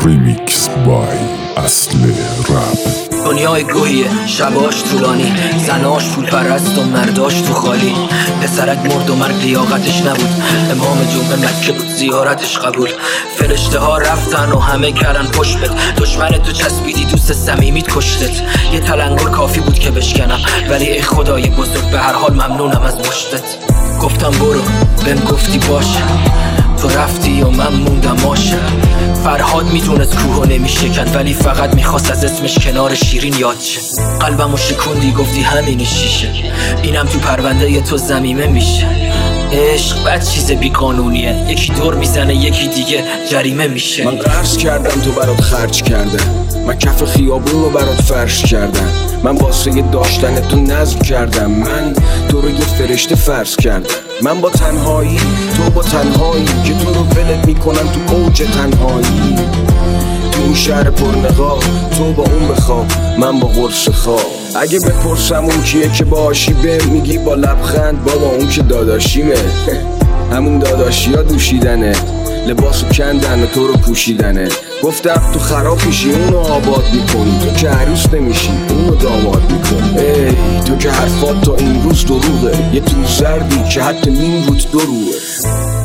ریمیکس بای اصل رپ. دنیای گوهیه، شباش طولانی، زناش پول پرست و مرداش تو خالی. پسرک مرد و مرگ لیاقتش نبود، امام جمعه مکه بود زیارتش قبول. فرشته ها رفتن و همه کردن پشت. دشمن تو چسبیدی دوست صمیمیت کشتت. یه تلنگر کافی بود که بشکنم، ولی ای خدای بزرگ به هر حال ممنونم از مشتت. گفتم برو، بهم گفتی باشه، تو رفتی و من موندم آشه. فرهاد میدونست کوهو نمیشکند، ولی فقط میخواست از اسمش کنار شیرین یاد شه. قلبمو شکوندی گفتی همین شیشه، اینم تو پرونده تو ضمیمه میشه. عشق بد چیز بیقانونیه، یکی دور میزنه یکی دیگه جریمه میشه. من قرض کردم تو برات خرج کردم، من کف خیابون رو برات فرش کردم، من واسه داشتن تو نظم کردم، من تو رو یه فرشته فرض کردم. من با تنهایی، تو با تنهایی، که تو رو ولت میکنم تو اوج تنهایی. تو این شهر پرنقاب، تو با اون بخواب، من با قرص خواب. اگه بپرسم اون کیه که باهاشی به میگی با لبخند بابا اون که داداشیمه. همون داداشی ها دوشیدنه، لباسو کندن و تو رو پوشیدنه. گفتم تو خراب میشی اونو آباد میکنی، تو که عروس نمیشی اونو داماد میکنی. ای تو که حرفات تا این روز دروغه، یه تو زردی که حتی نیم روت دروغه.